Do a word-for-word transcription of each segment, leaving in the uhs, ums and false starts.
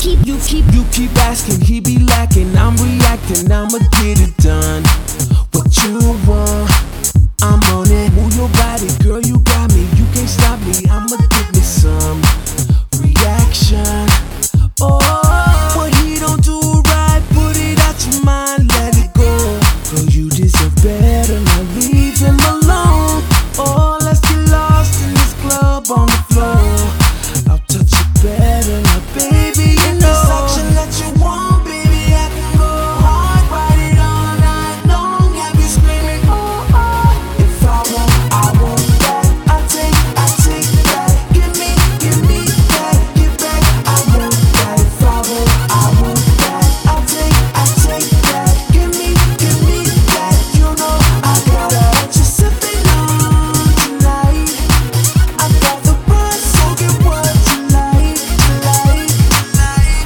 keep, you keep, you keep asking, he be lacking. I'm reacting, I'ma get it done. What you want, I'm on it. Move your body, girl, you got me. You can't stop me, I'ma give me some reaction. Oh, what he don't do right, put it out your mind, let it go. Girl, you deserve better, now leave him alone. Oh, let's get lost in this club on the floor. I'll touch you better, now baby, you know. This action that you want, baby, I can go hard, ride it all night long, have you screaming, oh, oh. If I want, I want that, I take, I take that. Give me, give me that, get back, I want that. If I want, I want that, I take, I take that. Give me, give me that, you know I gotta let you sipping on tonight. I got the buzz, so get what you like, you like, you like.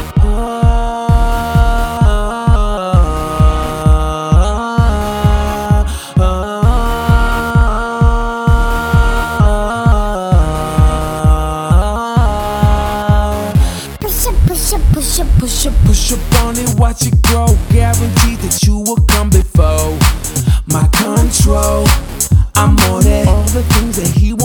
Push up, push up, push up, push up. Push up on it, watch it grow. Guaranteed that you will come before my control. I'm on it. All the things that he